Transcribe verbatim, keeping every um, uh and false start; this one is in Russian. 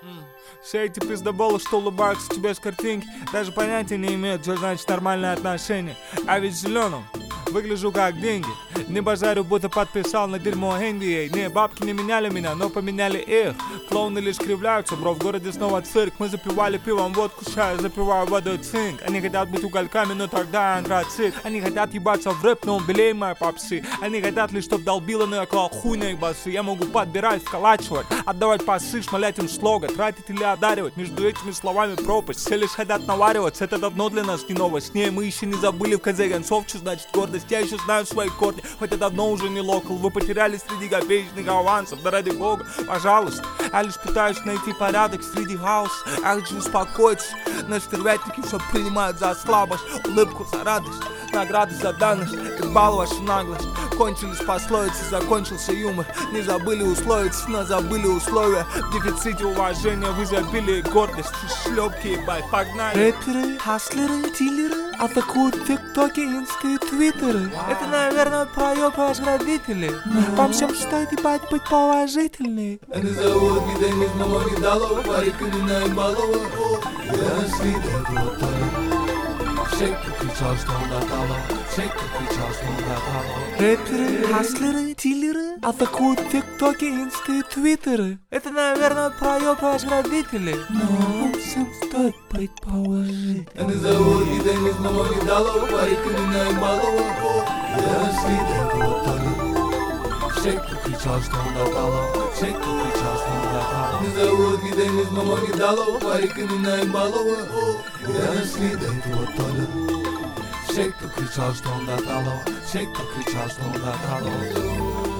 Все эти пиздоболы, что улыбаются тебе с картинки, даже понятия не имеют, что значит нормальные отношения. А ведь зеленым выгляжу как деньги. Не базарю, будто подписал на дерьмо эн ди эй. Не, бабки не меняли меня, но поменяли их. Клоуны лишь кривляются, бро, в городе снова цирк. Мы запивали пивом водку, чай, запиваю водой цинк. Они хотят быть угольками, но тогда антрацит. Они хотят ебаться в рэп, но он белей моей попсы. Они хотят лишь, чтоб долбило, но я клал хуй на их басы. Я могу подбирать, вколачивать, отдавать пасы, шмалять им слога, тратить или одаривать. Между этими словами пропасть. Все лишь хотят навариваться, это давно для нас не новость. Не, мы еще не забыли в конце концов, что значит гордость. Я еще знаю свои корни, хоть я давно уже не локал. Вы потерялись среди копеечных авансов, да ради бога, пожалуйста. Я лишь пытаюсь найти порядок среди хаоса. Я хочу успокоиться, но стервятники все принимают за слабость. Улыбку за радость, награды за данность, как бал вашу наглость. Кончились пословицы, закончился юмор. Не забыли условиться, но забыли условия. В дефиците уважения, в изобилии гордости. Шлепки, ебать, погнали. Рэперы, хаслеры, дилеры атакуют в тиктоке, инсты и твиттеры. Это, наверное, проеб ваших родителей. Вам всем стоит ебать быть положительней. Они зовут не Денис, мама не дала, парик не наебалова. Я следую вот Шейк кричал, что он докала. Шейк кричал, что он докала. Рэперы, хаслеры, дилеры атакуют в тиктоке, инсты и твиттеры. Это, наверное, проеб ваших родителей. Но вам всем стоит быть положительней. Они зовут не Денис, мама не дала, парик не наебалова. Я следую вот Шейк кричал, что он докала. Шейк кричал, что он докала. Они зовут не Денис, мама не дала, парик не наебалова. Я следую вот Шейк кричал, что он докала. Шейк кричал, что он докала.